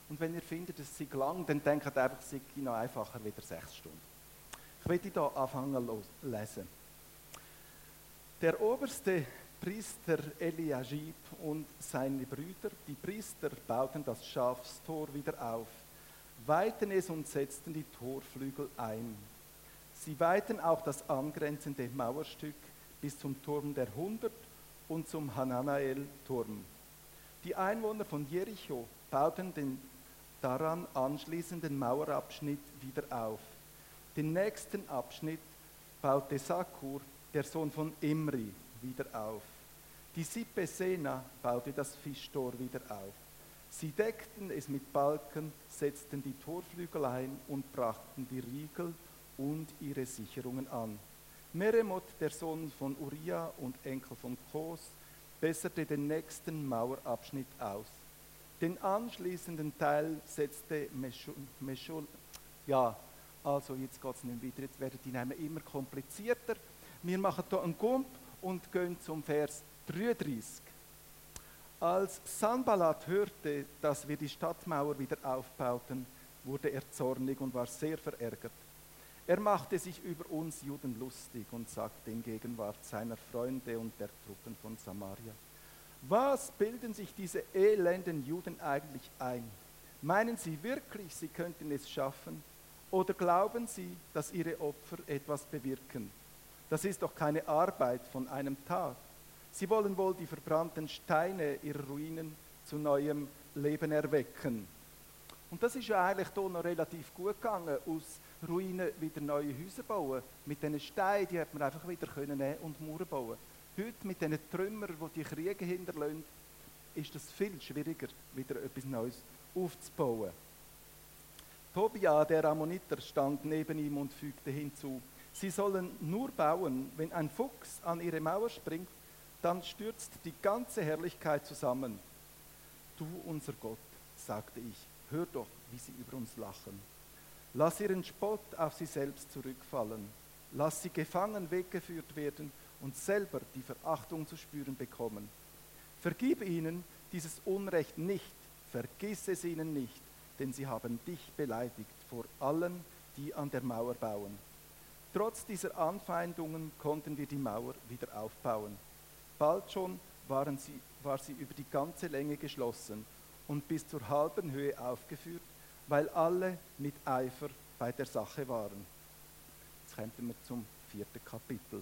Und wenn ihr findet, es sei lang, dann denkt einfach, es sei noch einfacher wieder 6 Stunden. Ich werde hier anfangen zu lesen. Der oberste Priester Eliaschib und seine Brüder, die Priester, bauten das Schafstor wieder auf, weihten es und setzten die Torflügel ein. Sie weihten auch das angrenzende Mauerstück bis zum Turm der 100 und zum Hananael-Turm. Die Einwohner von Jericho bauten den daran anschließenden Mauerabschnitt wieder auf. Den nächsten Abschnitt baute Sakur, der Sohn von Imri, wieder auf. Die Sippe Sena baute das Fischtor wieder auf. Sie deckten es mit Balken, setzten die Torflügel ein und brachten die Riegel und ihre Sicherungen an. Meremot, der Sohn von Uriah und Enkel von Kos, besserte den nächsten Mauerabschnitt aus. Den anschließenden Teil setzte Meschul. Ja, also jetzt geht es nicht weiter, jetzt werden die Namen immer komplizierter. Wir machen hier einen Gump und gehen zum Vers 33. Als Sanballat hörte, dass wir die Stadtmauer wieder aufbauten, wurde er zornig und war sehr verärgert. Er machte sich über uns Juden lustig und sagte in Gegenwart seiner Freunde und der Truppen von Samaria: Was bilden sich diese elenden Juden eigentlich ein? Meinen sie wirklich, sie könnten es schaffen? Oder glauben sie, dass ihre Opfer etwas bewirken? Das ist doch keine Arbeit von einem Tag. Sie wollen wohl die verbrannten Steine ihrer Ruinen zu neuem Leben erwecken. Und das ist ja eigentlich hier noch relativ gut gegangen, aus Ruinen wieder neue Häuser bauen. Mit diesen Steinen, die hat man einfach wieder nehmen und Mauern bauen. Heute mit diesen Trümmern, die Kriege hinterlassen, ist es viel schwieriger, wieder etwas Neues aufzubauen. Tobia, der Ammoniter, stand neben ihm und fügte hinzu: Sie sollen nur bauen, wenn ein Fuchs an ihre Mauer springt, dann stürzt die ganze Herrlichkeit zusammen. Du, unser Gott, sagte ich, hör doch, wie sie über uns lachen. Lass ihren Spott auf sie selbst zurückfallen. Lass sie gefangen weggeführt werden und selber die Verachtung zu spüren bekommen. Vergib ihnen dieses Unrecht nicht, vergiss es ihnen nicht, denn sie haben dich beleidigt vor allen, die an der Mauer bauen. Trotz dieser Anfeindungen konnten wir die Mauer wieder aufbauen. Bald schon war sie über die ganze Länge geschlossen und bis zur halben Höhe aufgeführt, weil alle mit Eifer bei der Sache waren. Jetzt kommen wir zum 4. Kapitel.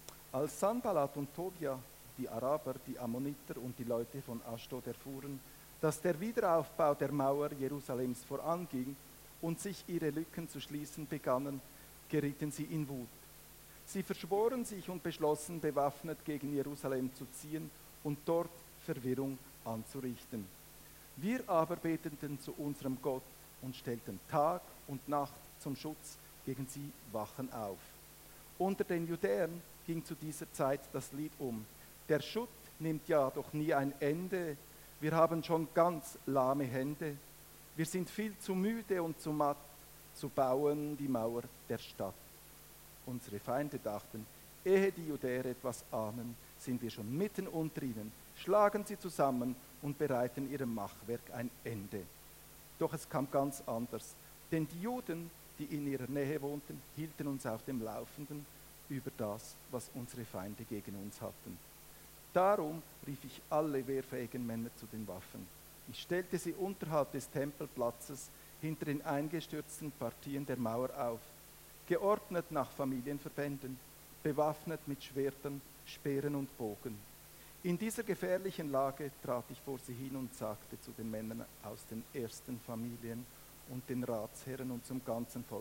Als Sanballat und Tobia, die Araber, die Ammoniter und die Leute von Ashdod erfuhren, dass der Wiederaufbau der Mauer Jerusalems voranging und sich ihre Lücken zu schließen begannen, gerieten sie in Wut. Sie verschworen sich und beschlossen, bewaffnet gegen Jerusalem zu ziehen und dort Verwirrung anzurichten. Wir aber beteten zu unserem Gott und stellten Tag und Nacht zum Schutz gegen sie Wachen auf. Unter den Judäern ging zu dieser Zeit das Lied um: Der Schutt nimmt ja doch nie ein Ende, wir haben schon ganz lahme Hände, wir sind viel zu müde und zu matt, zu bauen die Mauer der Stadt. Unsere Feinde dachten, ehe die Judäer etwas ahnen, sind wir schon mitten unter ihnen, schlagen sie zusammen und bereiten ihrem Machwerk ein Ende. Doch es kam ganz anders, denn die Juden, die in ihrer Nähe wohnten, hielten uns auf dem Laufenden über das, was unsere Feinde gegen uns hatten. Darum rief ich alle wehrfähigen Männer zu den Waffen. Ich stellte sie unterhalb des Tempelplatzes hinter den eingestürzten Partien der Mauer auf, geordnet nach Familienverbänden, bewaffnet mit Schwertern, Speeren und Bogen. In dieser gefährlichen Lage trat ich vor sie hin und sagte zu den Männern aus den ersten Familien und den Ratsherren und zum ganzen Volk: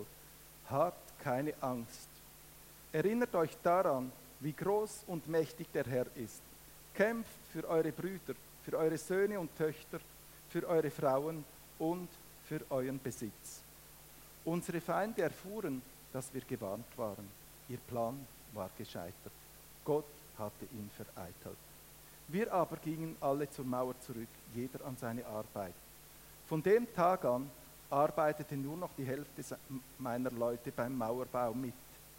Habt keine Angst. Erinnert euch daran, wie groß und mächtig der Herr ist. Kämpft für eure Brüder, für eure Söhne und Töchter, für eure Frauen und für euren Besitz. Unsere Feinde erfuhren, dass wir gewarnt waren. Ihr Plan war gescheitert. Gott hatte ihn vereitelt. Wir aber gingen alle zur Mauer zurück, jeder an seine Arbeit. Von dem Tag an arbeitete nur noch die Hälfte meiner Leute beim Mauerbau mit,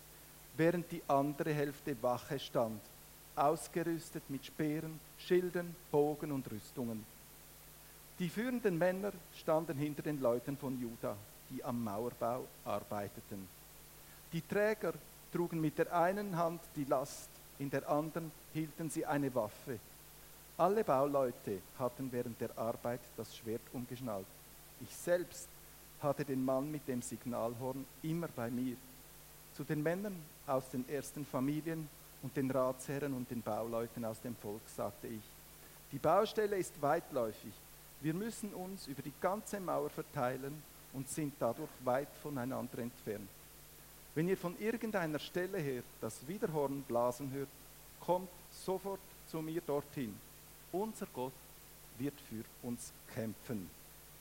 während die andere Hälfte Wache stand, ausgerüstet mit Speeren, Schilden, Bogen und Rüstungen. Die führenden Männer standen hinter den Leuten von Juda, die am Mauerbau arbeiteten. Die Träger trugen mit der einen Hand die Last, in der anderen hielten sie eine Waffe. Alle Bauleute hatten während der Arbeit das Schwert umgeschnallt. Ich selbst hatte den Mann mit dem Signalhorn immer bei mir. Zu den Männern aus den ersten Familien und den Ratsherren und den Bauleuten aus dem Volk sagte ich: Die Baustelle ist weitläufig. Wir müssen uns über die ganze Mauer verteilen und sind dadurch weit voneinander entfernt. Wenn ihr von irgendeiner Stelle her das Widerhorn blasen hört, kommt sofort zu mir dorthin. Unser Gott wird für uns kämpfen.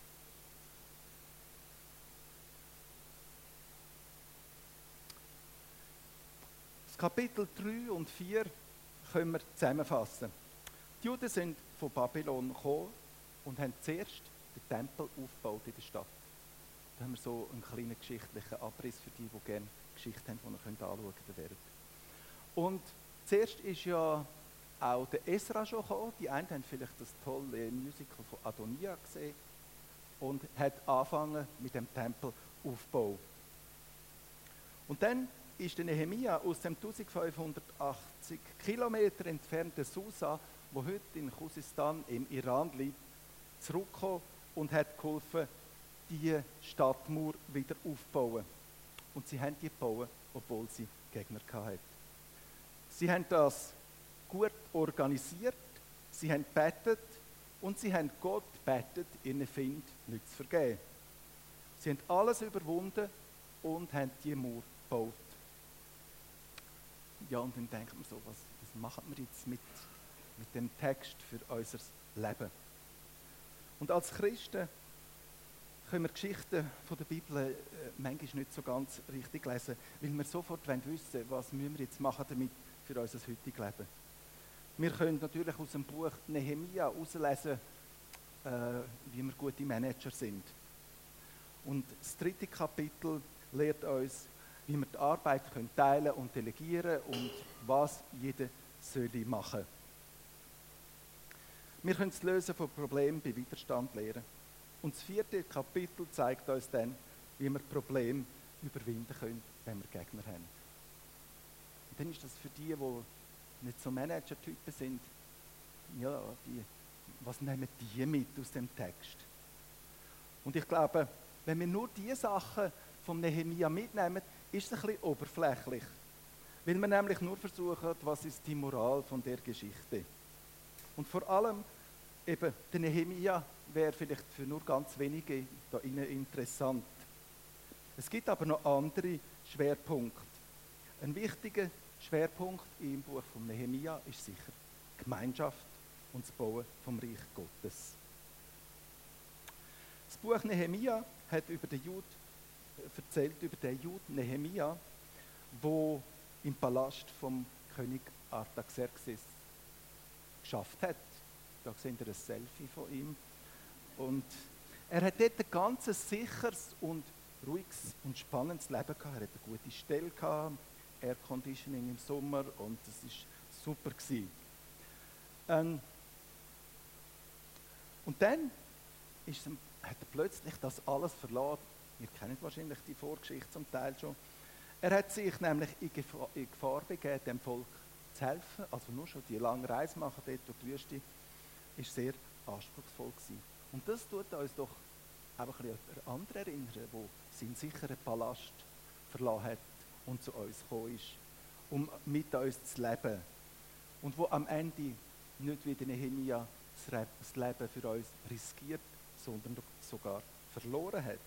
Das Kapitel 3 und 4 können wir zusammenfassen. Die Juden sind von Babylon gekommen und haben zuerst den Tempel aufgebaut in der Stadt. Da haben wir so einen kleinen geschichtlichen Abriss für die gerne Geschichte haben, die ihr anschauen könnt. Und zuerst ist ja auch der Esra schon gekommen. Die einen haben vielleicht das tolle Musical von Adonia gesehen und hat angefangen mit dem Tempelaufbau. Und dann ist der Nehemia aus dem 1580 Kilometer entfernten Susa, wo heute in Khuzestan im Iran liegt, zurückgekommen und hat geholfen, die Stadtmauer wieder aufzubauen. Und sie haben die gebaut, obwohl sie Gegner hatten. Sie haben das gut organisiert, sie haben gebetet und sie haben Gott gebetet, ihren Feind nicht zu vergeben. Sie haben alles überwunden und haben die Mauer gebaut. Ja, und dann denkt man so, was machen wir jetzt mit dem Text für unser Leben? Und als Christen können wir Geschichten von der Bibel manchmal nicht so ganz richtig lesen, weil wir sofort wissen wollen, was müssen wir jetzt machen damit für unser heutiges Leben. Wir können natürlich aus dem Buch Nehemia herauslesen, wie wir gute Manager sind. Und das 3. Kapitel lehrt uns, wie wir die Arbeit teilen können und delegieren und was jeder machen soll. Wir können das Lösen von Problemen bei Widerstand lernen. Und das 4. Kapitel zeigt uns dann, wie wir Probleme überwinden können, wenn wir Gegner haben. Und dann ist das für die nicht so Manager-Typen sind, ja, was nehmen die mit aus dem Text? Und ich glaube, wenn wir nur diese Sachen vom Nehemia mitnehmen, ist es ein bisschen oberflächlich. Weil wir nämlich nur versuchen, was ist die Moral von der Geschichte. Und vor allem, eben, der Nehemia wäre vielleicht für nur ganz wenige da innen interessant. Es gibt aber noch andere Schwerpunkte. Ein wichtiger Schwerpunkt im Buch von Nehemia ist sicher Gemeinschaft und das Bauen vom Reich Gottes. Das Buch Nehemia hat erzählt über den Juden Nehemia, der im Palast vom König Artaxerxes geschafft hat. Da seht ihr ein Selfie von ihm. Und er hat dort ein ganz sicheres und ruhiges und spannendes Leben gehabt. Er hat eine gute Stelle gehabt, Airconditioning im Sommer und das war super gewesen. Und dann hat er plötzlich das alles verlassen. Ihr kennt wahrscheinlich die Vorgeschichte zum Teil schon. Er hat sich nämlich in Gefahr begeben, dem Volk zu helfen. Also nur schon die lange Reise machen dort durch die Wüste, ist sehr anspruchsvoll gewesen. Und das tut uns doch auch ein bisschen an andere erinnern, der seinen sicheren Palast verlassen hat und zu uns gekommen ist, um mit uns zu leben. Und wo am Ende nicht wie der Nehemia das Leben für uns riskiert, sondern sogar verloren hat.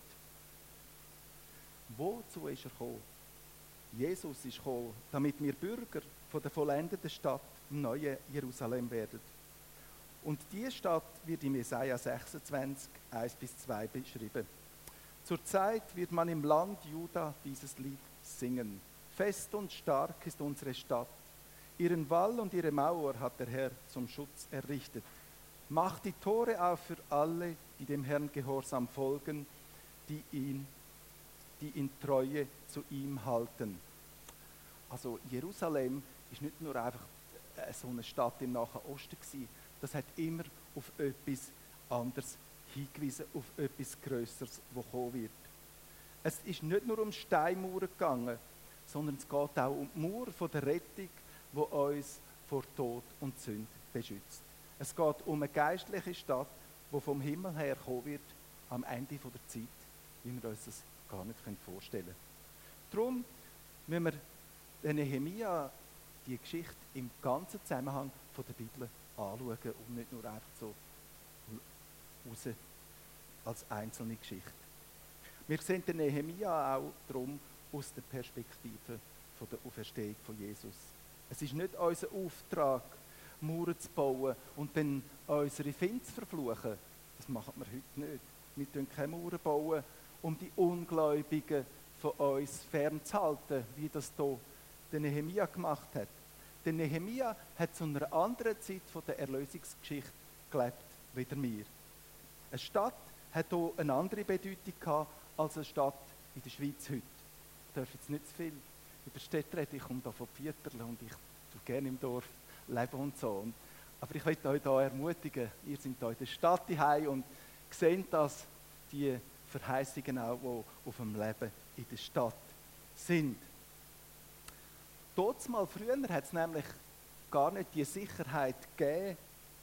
Wozu ist er gekommen? Jesus ist gekommen, damit wir Bürger von der vollendeten Stadt im neuen Jerusalem werden. Und diese Stadt wird in Jesaja 26, 1-2 beschrieben. Zur Zeit wird man im Land Juda dieses Lied singen. Fest und stark ist unsere Stadt. Ihren Wall und ihre Mauer hat der Herr zum Schutz errichtet. Macht die Tore auf für alle, die dem Herrn gehorsam folgen, die in Treue zu ihm halten. Also Jerusalem ist nicht nur einfach so eine Stadt im Nahen Osten gewesen, das hat immer auf etwas anderes hingewiesen auf etwas Grösseres, das kommen wird. Es ist nicht nur um Steinmauern gegangen, sondern es geht auch um die Mauer von der Rettung, die uns vor Tod und Sünde beschützt. Es geht um eine geistliche Stadt, die vom Himmel her kommen wird, am Ende der Zeit, wie wir uns das gar nicht vorstellen können. Darum müssen wir den Nehemia, die Geschichte im ganzen Zusammenhang von der Bibel anschauen und nicht nur einfach so raus als einzelne Geschichte. Wir sehen den Nehemia auch darum aus der Perspektive von der Auferstehung von Jesus. Es ist nicht unser Auftrag, Mauern zu bauen und dann unsere Feinde zu verfluchen. Das machen wir heute nicht. Wir bauen keine Mauern bauen, um die Ungläubigen von uns fernzuhalten, wie das hier der Nehemia gemacht hat. Der Nehemia hat zu einer anderen Zeit von der Erlösungsgeschichte gelebt, wie wir. Eine Stadt hat hier eine andere Bedeutung gehabt als eine Stadt in der Schweiz heute. Ich darf jetzt nicht zu viel über Städte reden, ich komme hier von Vierterl und ich tue gerne im Dorf leben und so. Aber ich möchte euch hier ermutigen, ihr seid hier in der Stadt daheim und seht das, die Verheißungen auch, die auf dem Leben in der Stadt sind. Dort mal früher hat es nämlich gar nicht die Sicherheit gegeben,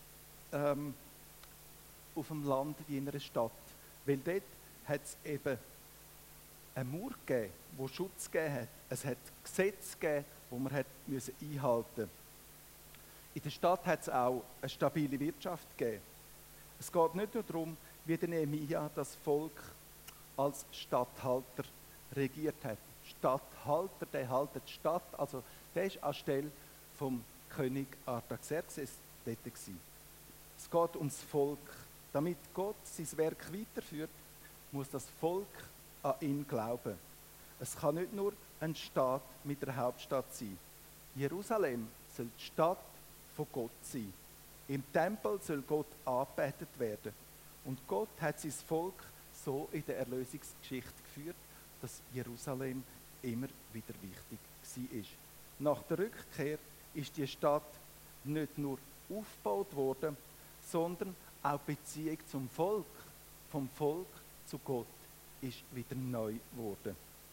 auf dem Land wie in einer Stadt. Weil dort hat es eben eine Mauer gegeben, die Schutz gegeben hat. Es hat Gesetze gegeben, die man einhalten musste. In der Stadt hat es auch eine stabile Wirtschaft gegeben. Es geht nicht nur darum, wie der Nehemia das Volk als Statthalter regiert hat. Statthalter, der haltet die Stadt, also der ist anstelle vom König Artaxerxes dort gewesen. Es geht ums Volk. Damit Gott sein Werk weiterführt, muss das Volk an ihn glauben. Es kann nicht nur ein Staat mit der Hauptstadt sein. Jerusalem soll die Stadt von Gott sein. Im Tempel soll Gott angebetet werden. Und Gott hat sein Volk so in der Erlösungsgeschichte geführt, dass Jerusalem immer wieder wichtig war. Nach der Rückkehr ist die Stadt nicht nur aufgebaut worden, sondern auch die Beziehung zum Volk, vom Volk zu Gott, ist wieder neu geworden.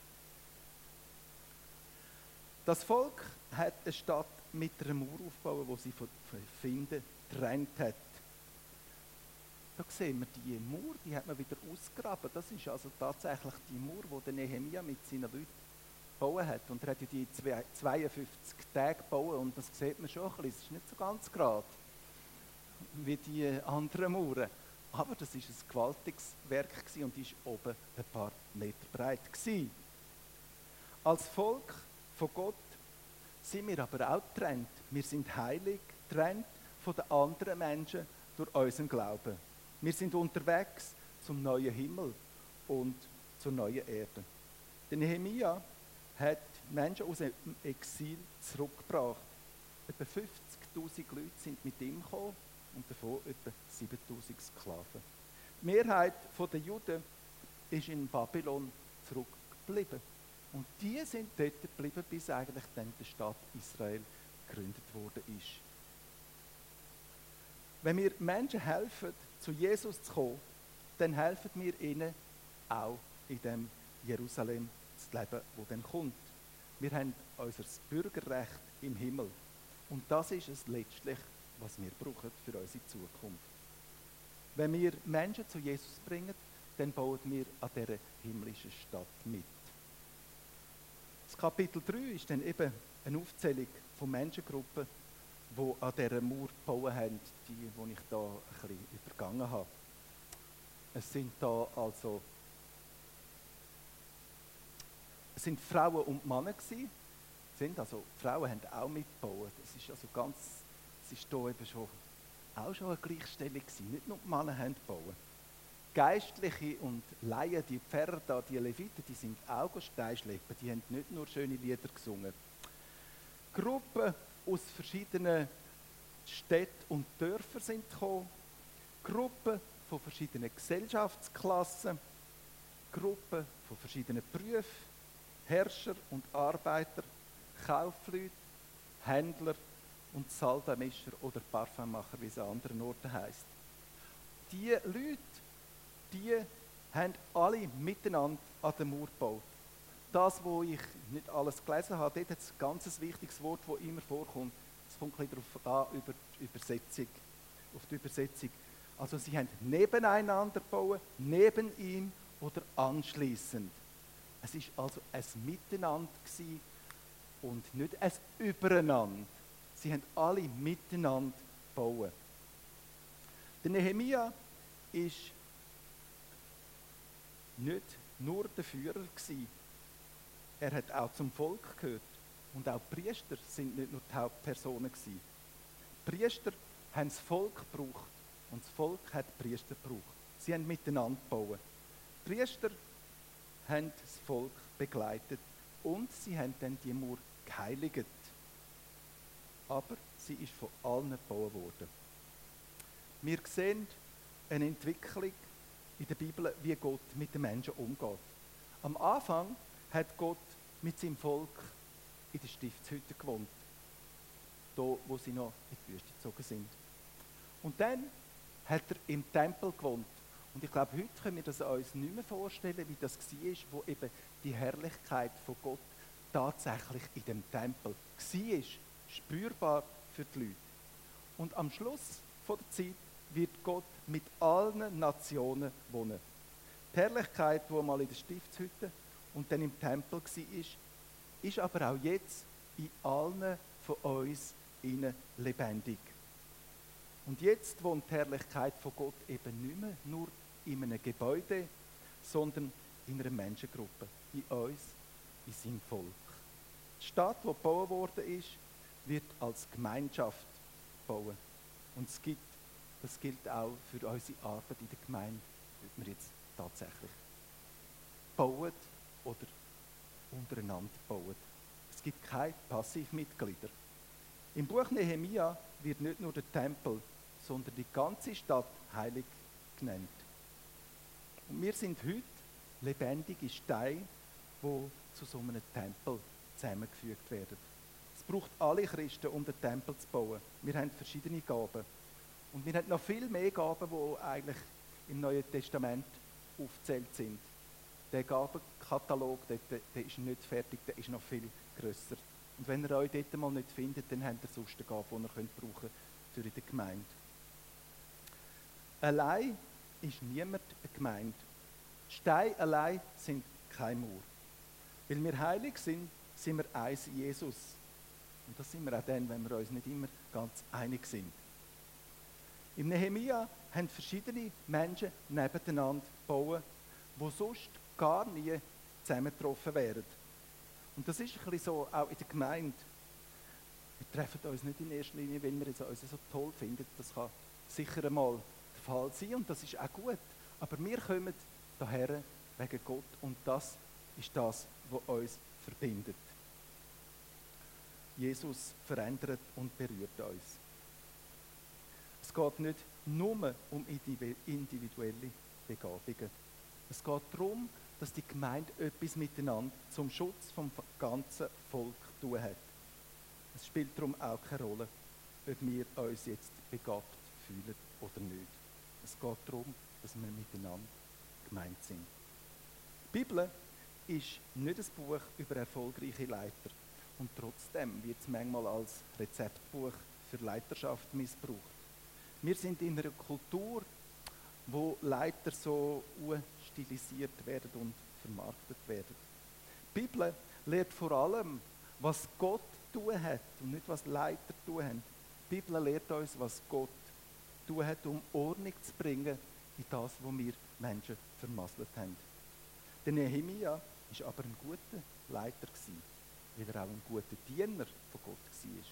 Das Volk hat eine Stadt mit einer Mauer aufgebaut, die sie von Feinden getrennt hat. Da sehen wir die Mauer, die hat man wieder ausgegraben. Das ist also tatsächlich die Mauer, die der Nehemia mit seinen Leuten gebaut hat. Und er hat ja die 52 Tage gebaut und das sieht man schon ein bisschen. Es ist nicht so ganz gerade wie die anderen Mauern. Aber das war ein gewaltiges Werk und ist oben ein paar Meter breit gewesen. Als Volk von Gott sind wir aber auch getrennt. Wir sind heilig, getrennt von den anderen Menschen durch unseren Glauben. Wir sind unterwegs zum neuen Himmel und zur neuen Erde. Der Nehemia hat Menschen aus dem Exil zurückgebracht. Etwa 50'000 Leute sind mit ihm gekommen und davon etwa 7'000 Sklaven. Die Mehrheit der Juden ist in Babylon zurückgeblieben. Und die sind dort geblieben, bis eigentlich dann die Stadt Israel gegründet worden ist. Wenn wir Menschen helfen, zu Jesus zu kommen, dann helfen wir ihnen auch in dem Jerusalem zu leben, wo dann kommt. Wir haben unser Bürgerrecht im Himmel. Und das ist es letztlich, was wir brauchen für unsere Zukunft. Wenn wir Menschen zu Jesus bringen, dann bauen wir an dieser himmlischen Stadt mit. Das Kapitel 3 ist dann eben eine Aufzählung von Menschengruppen, die an dieser Mauer gebaut haben, die ich hier ein bisschen übergangen habe. Es sind Frauen und Männer gewesen. Also Frauen haben auch mitgebaut. Es ist hier eben schon eine Gleichstellung gewesen. Nicht nur die Männer haben gebaut. Geistliche und Laien, die Pfarrer da, die Leviten, die sind auch Steinschleppen. Die haben nicht nur schöne Lieder gesungen. Gruppen aus verschiedenen Städten und Dörfern sind gekommen. Gruppen von verschiedenen Gesellschaftsklassen. Gruppen von verschiedenen Berufen. Herrscher und Arbeiter. Kaufleute, Händler und Salbenmischer oder Parfümmacher, wie es an anderen Orten heisst. Die Leute die haben alle miteinander an der Mauer gebaut. Das, wo ich nicht alles gelesen habe, dort hat es ein ganz wichtiges Wort, das immer vorkommt. Es kommt ein bisschen darauf an, auf die Übersetzung. Also sie haben nebeneinander gebaut, neben ihm oder anschließend. Es ist also ein Miteinander gewesen und nicht ein Übereinander. Sie haben alle miteinander gebaut. Der Nehemia ist nicht nur der Führer gewesen. Er hat auch zum Volk gehört. Und auch die Priester sind nicht nur die Hauptpersonen gewesen. Die Priester haben das Volk gebraucht und das Volk hat die Priester gebraucht. Sie haben miteinander gebaut. Die Priester haben das Volk begleitet und sie haben dann die Mauer geheiligt. Aber sie ist von allen gebaut worden. Wir sehen eine Entwicklung in der Bibel, wie Gott mit den Menschen umgeht. Am Anfang hat Gott mit seinem Volk in der Stiftshütte gewohnt, da wo sie noch in die Wüste gezogen sind. Und dann hat er im Tempel gewohnt. Und ich glaube, heute können wir das uns nicht mehr vorstellen, wie das war, wo eben die Herrlichkeit von Gott tatsächlich in dem Tempel war, spürbar für die Leute. Und am Schluss der Zeit wird Gott mit allen Nationen wohnen. Die Herrlichkeit, die mal in der Stiftshütte und dann im Tempel war, ist aber auch jetzt in allen von uns innen lebendig. Und jetzt wohnt die Herrlichkeit von Gott eben nicht mehr nur in einem Gebäude, sondern in einer Menschengruppe, in uns, in seinem Volk. Die Stadt, die gebaut worden ist, wird als Gemeinschaft gebaut. Und das gilt auch für unsere Arbeit in der Gemeinde, ob wir jetzt tatsächlich bauen oder untereinander bauen. Es gibt keine Passivmitglieder. Im Buch Nehemia wird nicht nur der Tempel, sondern die ganze Stadt heilig genannt. Und wir sind heute lebendige Steine, die zu so einem Tempel zusammengefügt werden. Es braucht alle Christen, um den Tempel zu bauen. Wir haben verschiedene Gaben. Und wir haben noch viel mehr Gaben, die eigentlich im Neuen Testament aufgezählt sind. Der Gabenkatalog, der ist nicht fertig, der ist noch viel grösser. Und wenn ihr euch dort mal nicht findet, dann habt ihr sonst eine Gabe, die ihr brauchen könnt für in der Gemeinde. Allein ist niemand eine Gemeinde. Steine allein sind keine Mauer. Weil wir heilig sind, sind wir eins in Jesus. Und das sind wir auch dann, wenn wir uns nicht immer ganz einig sind. Im Nehemia haben verschiedene Menschen nebeneinander gebaut, die sonst gar nie zusammengetroffen wären. Und das ist ein bisschen so auch in der Gemeinde. Wir treffen uns nicht in erster Linie, weil wir uns so toll finden. Das kann sicher einmal der Fall sein und das ist auch gut. Aber wir kommen daher wegen Gott und das ist das, was uns verbindet. Jesus verändert und berührt uns. Es geht nicht nur um individuelle Begabungen. Es geht darum, dass die Gemeinde etwas miteinander zum Schutz vom ganzen Volk zu tun hat. Es spielt darum auch keine Rolle, ob wir uns jetzt begabt fühlen oder nicht. Es geht darum, dass wir miteinander gemeint sind. Die Bibel ist nicht ein Buch über erfolgreiche Leiter. Und trotzdem wird es manchmal als Rezeptbuch für Leiterschaft missbraucht. Wir sind in einer Kultur, wo Leiter so stilisiert werden und vermarktet werden. Die Bibel lehrt vor allem, was Gott tun hat und nicht, was Leiter tun haben. Die Bibel lehrt uns, was Gott tun hat, um Ordnung zu bringen in das, was wir Menschen vermasselt haben. Der Nehemia war aber ein guter Leiter, weil er auch ein guter Diener von Gott war.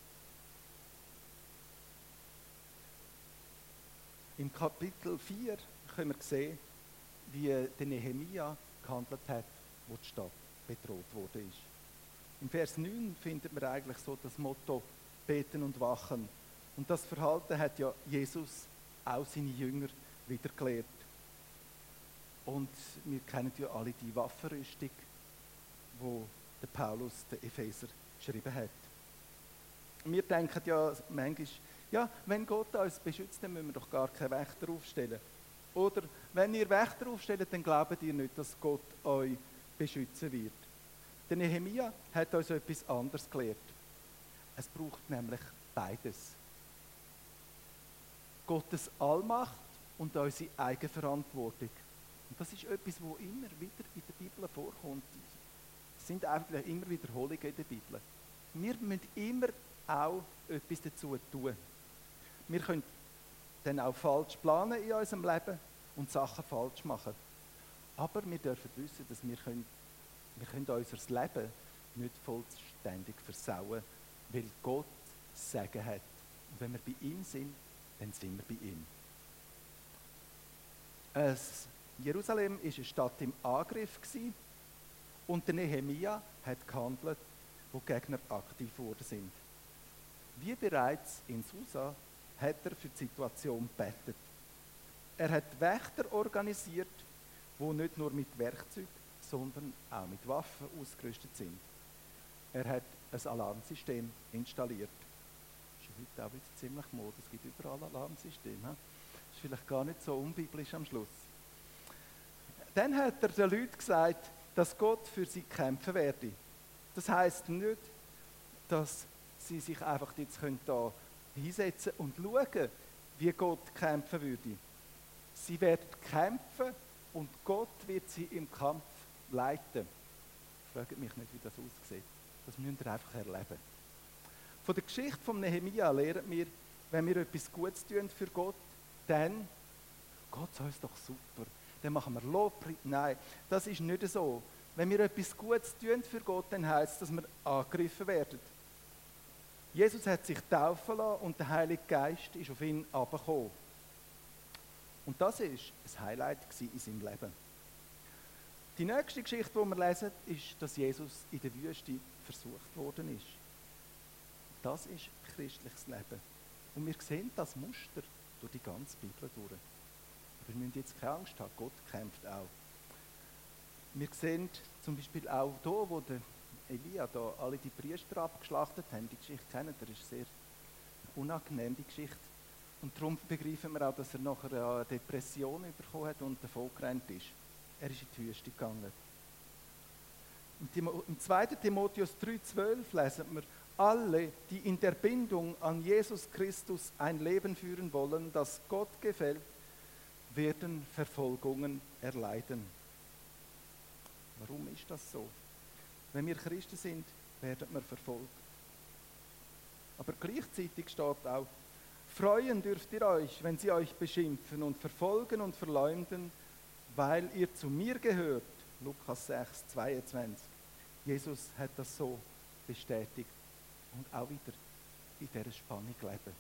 Im Kapitel 4 können wir sehen, wie der Nehemia gehandelt hat, wo die Stadt bedroht wurde. Im Vers 9 findet man eigentlich so das Motto Beten und Wachen. Und das Verhalten hat ja Jesus auch seine Jünger wieder gelehrt. Und wir kennen ja alle die Waffenrüstung, wo der Paulus den Epheser geschrieben hat. Wir denken ja manchmal, ja, wenn Gott uns beschützt, dann müssen wir doch gar keinen Wächter aufstellen. Oder wenn ihr Wächter aufstellt, dann glaubt ihr nicht, dass Gott euch beschützen wird. Der Nehemia hat uns etwas anderes gelehrt. Es braucht nämlich beides. Gottes Allmacht und unsere Eigenverantwortung. Und das ist etwas, was immer wieder in der Bibel vorkommt. Es sind einfach immer Wiederholungen in der Bibel. Wir müssen immer auch etwas dazu tun. Wir können dann auch falsch planen in unserem Leben und Sachen falsch machen. Aber wir dürfen wissen, dass wir unser Leben nicht vollständig versauen, weil Gott Segen hat. Und wenn wir bei ihm sind, dann sind wir bei ihm. Jerusalem war eine Stadt im Angriff und der Nehemia hat gehandelt, wo die Gegner aktiv geworden sind. Wie bereits in Susa hat er für die Situation gebetet. Er hat Wächter organisiert, die nicht nur mit Werkzeugen, sondern auch mit Waffen ausgerüstet sind. Er hat ein Alarmsystem installiert. Das ist heute auch wieder ziemlich Mode, es gibt überall Alarmsysteme. Das ist vielleicht gar nicht so unbiblisch am Schluss. Dann hat er den Leuten gesagt, dass Gott für sie kämpfen werde. Das heisst nicht, dass sie sich einfach jetzt da hinsetzen und schauen, wie Gott kämpfen würde. Sie werden kämpfen und Gott wird sie im Kampf leiten. Fragt mich nicht, wie das aussieht. Das müsst ihr einfach erleben. Von der Geschichte von Nehemia lernen wir, wenn wir etwas Gutes tun für Gott, dann geht es uns doch super. Dann machen wir Lobpreis. Nein, das ist nicht so. Wenn wir etwas Gutes tun für Gott, dann heisst es, dass wir angegriffen werden. Jesus hat sich taufen lassen und der Heilige Geist ist auf ihn herabgekommen. Und das war ein Highlight in seinem Leben. Die nächste Geschichte, die wir lesen, ist, dass Jesus in der Wüste versucht worden ist. Das ist christliches Leben. Und wir sehen das Muster durch die ganze Bibel durch. Aber wir müssen jetzt keine Angst haben, Gott kämpft auch. Wir sehen zum Beispiel auch hier, wo der Elia da alle die Priester abgeschlachtet haben. Die Geschichte kennen ihr, ist sehr unangenehm, die Geschichte. Und darum begreifen wir auch, dass er nachher eine Depression bekommen hat und davon gerannt ist. Er ist in die Wüste gegangen. Im 2. Timotheus 3,12 lesen wir, alle, die in der Bindung an Jesus Christus ein Leben führen wollen, das Gott gefällt, werden Verfolgungen erleiden. Warum ist das so? Wenn wir Christen sind, werden wir verfolgt. Aber gleichzeitig steht auch, freuen dürft ihr euch, wenn sie euch beschimpfen und verfolgen und verleumden, weil ihr zu mir gehört. Lukas 6, 22. Jesus hat das so bestätigt und auch wieder in dieser Spannung leben.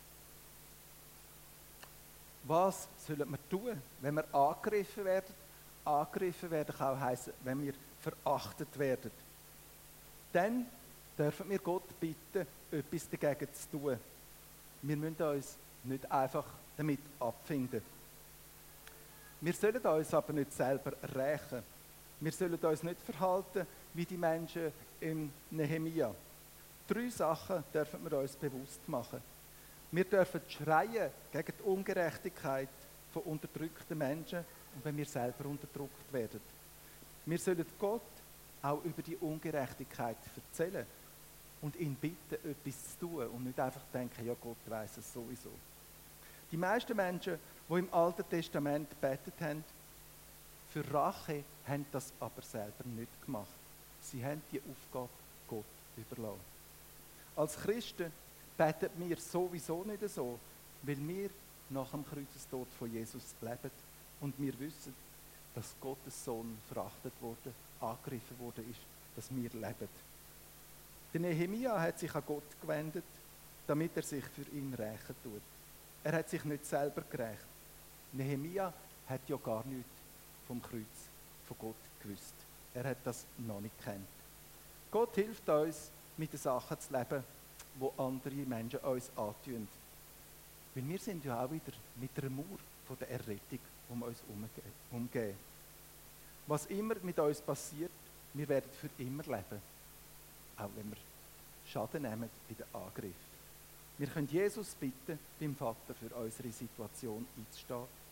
Was sollen wir tun, wenn wir angegriffen werden? Angegriffen werden kann auch heissen, wenn wir verachtet werden. Dann dürfen wir Gott bitten, etwas dagegen zu tun. Wir müssen uns nicht einfach damit abfinden. Wir sollen uns aber nicht selber rächen. Wir sollen uns nicht verhalten wie die Menschen im Nehemia. 3 Sachen dürfen wir uns bewusst machen. Wir dürfen schreien gegen die Ungerechtigkeit von unterdrückten Menschen und wenn wir selber unterdrückt werden. Wir sollen Gott auch über die Ungerechtigkeit erzählen und ihn bitten, etwas zu tun und nicht einfach denken, ja, Gott weiss es sowieso. Die meisten Menschen, die im Alten Testament gebetet haben, für Rache, haben das aber selber nicht gemacht. Sie haben die Aufgabe Gott überlassen. Als Christen beten wir sowieso nicht so, weil wir nach dem Kreuzestod von Jesus leben und wir wissen, dass Gottes Sohn verachtet wurde, angegriffen worden ist, dass wir leben. Der Nehemia hat sich an Gott gewendet, damit er sich für ihn rächen tut. Er hat sich nicht selber gerächt. Nehemia hat ja gar nichts vom Kreuz von Gott gewusst. Er hat das noch nicht gekannt. Gott hilft uns, mit den Sachen zu leben, wo andere Menschen uns antun. Weil wir sind ja auch wieder mit der Mauer von der Errettung um uns umgehen. Was immer mit uns passiert, wir werden für immer leben. Auch wenn wir Schaden nehmen bei den Angriffen. Wir können Jesus bitten, beim Vater für unsere Situation einzustehen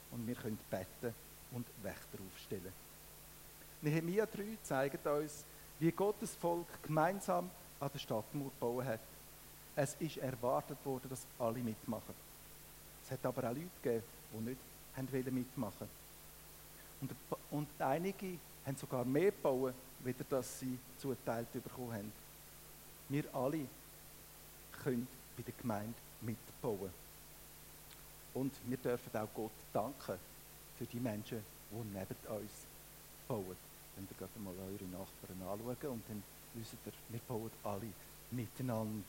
und wir können beten und Wächter aufstellen. Nehemia 3 zeigt uns, wie Gottes Volk gemeinsam an der Stadtmauer gebaut hat. Es ist erwartet worden, dass alle mitmachen. Es hat aber auch Leute gegeben, die nicht mitmachen wollten. Und einige haben sogar mehr gebaut, weder dass sie zuteilt bekommen haben. Wir alle können bei der Gemeinde mitbauen. Und wir dürfen auch Gott danken für die Menschen, die neben uns bauen. Wenn ihr gerade mal eure Nachbarn anschauen und dann wisst ihr, wir bauen alle miteinander.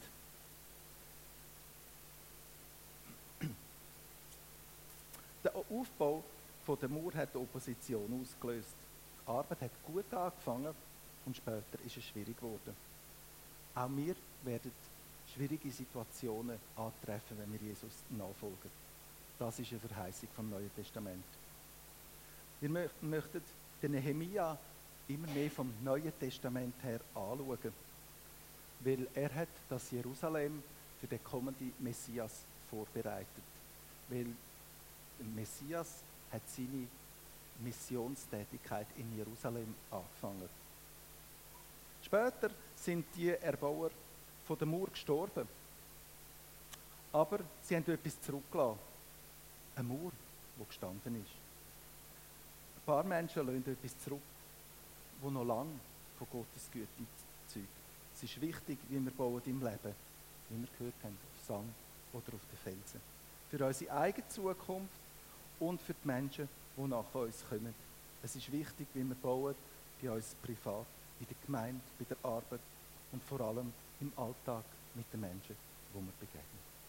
Der Aufbau der Mauer hat die Opposition ausgelöst. Die Arbeit hat gut angefangen und später ist es schwierig geworden. Auch wir werden schwierige Situationen antreffen, wenn wir Jesus nachfolgen. Das ist eine Verheißung vom Neuen Testament. Wir möchten den Nehemia immer mehr vom Neuen Testament her anschauen, weil er hat das Jerusalem für den kommenden Messias vorbereitet. Weil der Messias hat seine Missionstätigkeit in Jerusalem angefangen. Später sind die Erbauer von der Mauer gestorben. Aber sie haben etwas zurückgelassen. Eine Mauer, die gestanden ist. Ein paar Menschen lassen etwas zurück, das noch lange von Gottes Güte zeugt. Es ist wichtig, wie wir bauen im Leben, wie wir gehört haben, auf Sand oder auf den Felsen. Für unsere eigene Zukunft und für die Menschen, die nach uns kommen. Es ist wichtig, wie wir bauen, bei uns privat, bei der Gemeinde, bei der Arbeit und vor allem im Alltag mit den Menschen, die wir begegnen.